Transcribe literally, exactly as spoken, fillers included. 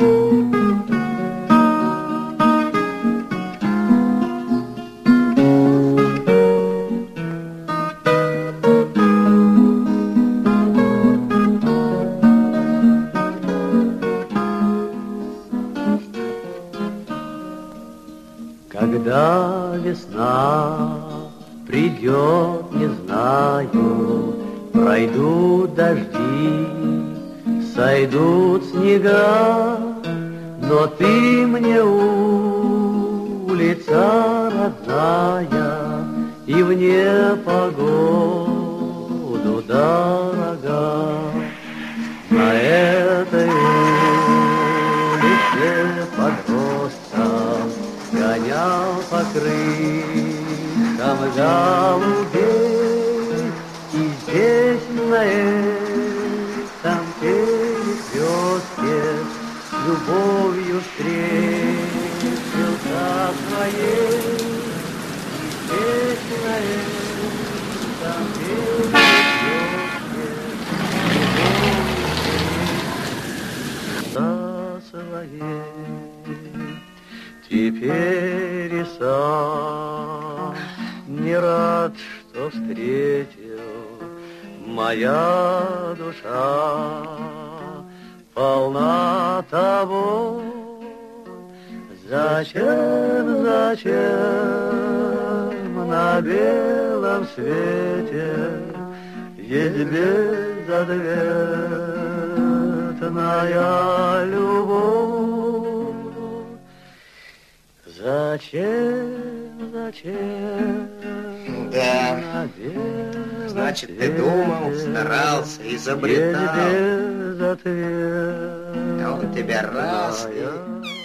Когда весна придет, не знаю, пройдут дожди, сойдут снега, но ты мне улица родная и в непогоду дорога. На этой улице подросток гонял по крышам голубей, и здесь на этом перекрестке любовью встретился своей. И здесь на этом перекрестке любовью встретился своей. Теперь и сам не рад, что встретил, моя душа полна того. Зачем, зачем на белом свете есть безответная любовь? Зачем, зачем? Да, значит, ты думал, старался, изобретал. А он тебя раз и...